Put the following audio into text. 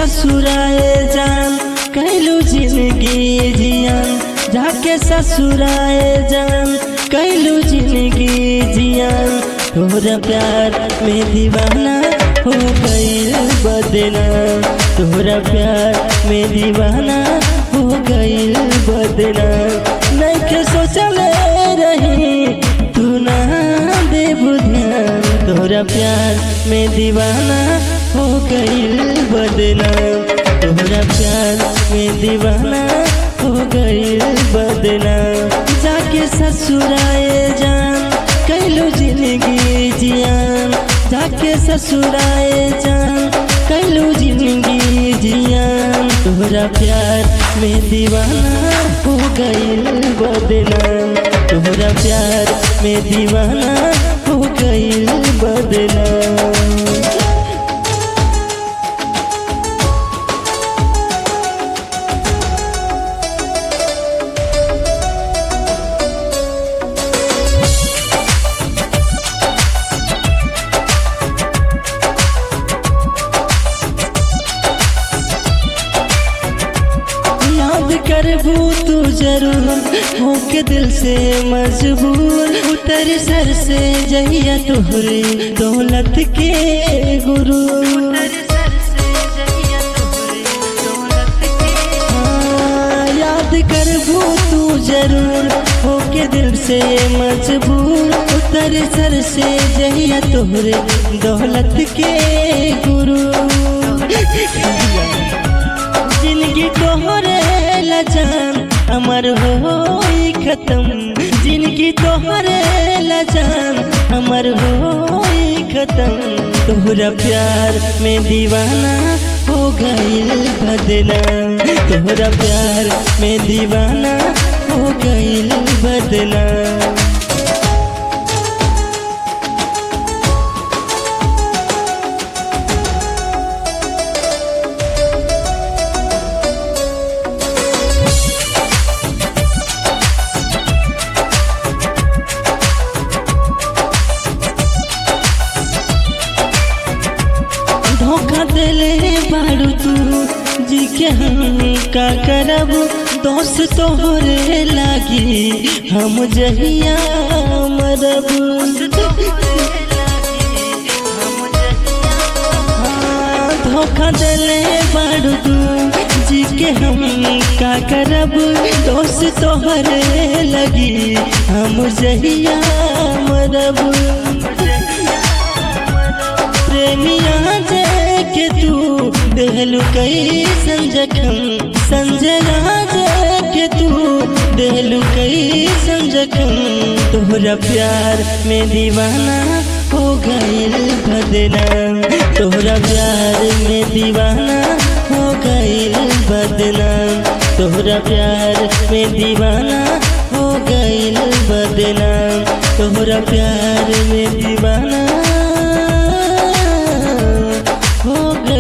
ससुराए जान कैलू जिंदगी जियान, जाके ससुराए जान कैलू जिंदगी जियान। तोहरा प्यार में दीवाना हो गईल बदनाम, तोहरा प्यार में दीवाना हो गईल बदनाम। नइखे सोचले रही तू ना देबू ध्यान, तोहरा प्यार में दीवाना हो गईल बदनाम, तोहरा प्यार में दीवाना हो गईल बदनाम। जाके ससुराए जान कैलू जिंदगी जियान, जाके ससुराए जान कैलू जिंदगी जियान। तोहरा प्यार में दीवाना हो गईल बदनाम, तोहरा प्यार में दीवाना हो गईल बदनाम। करबू तू जरूर होके दिल से मजबूर, उतर सर से जहिया तोहरे दौलत के गुरु। याद करबू तू जरूर होके दिल से मजबूर, उतर सर से जहिया तोहरे दौलत के गुरु। जिंदगी तोहरे जान अमर हो खत्म, जिंदगी तोहरे जान अमर हो खत्म। तोहरा प्यार में दीवाना हो गईल बदनाम, तोहरा प्यार में दीवाना हो गईल बदनाम। धोखा देले बारू तू जी के हम का करब, दोस्त तोहरे लागी हम जहिया मरब। धोखा देले बारू तू जी के हम का करब, दोस्त तोहरे लगी हम जहिया मरब। प्रेमिया के तू देहलू कई संजखम, संजय के तू देहलू कई संजखम। तोहरा प्यार में दीवाना हो गईल बदनाम, तोहरा प्यार में दीवाना हो गईल बदनाम, तोहरा प्यार में दीवाना हो गईल बदनाम, तोहरा प्यार में दीवाना हो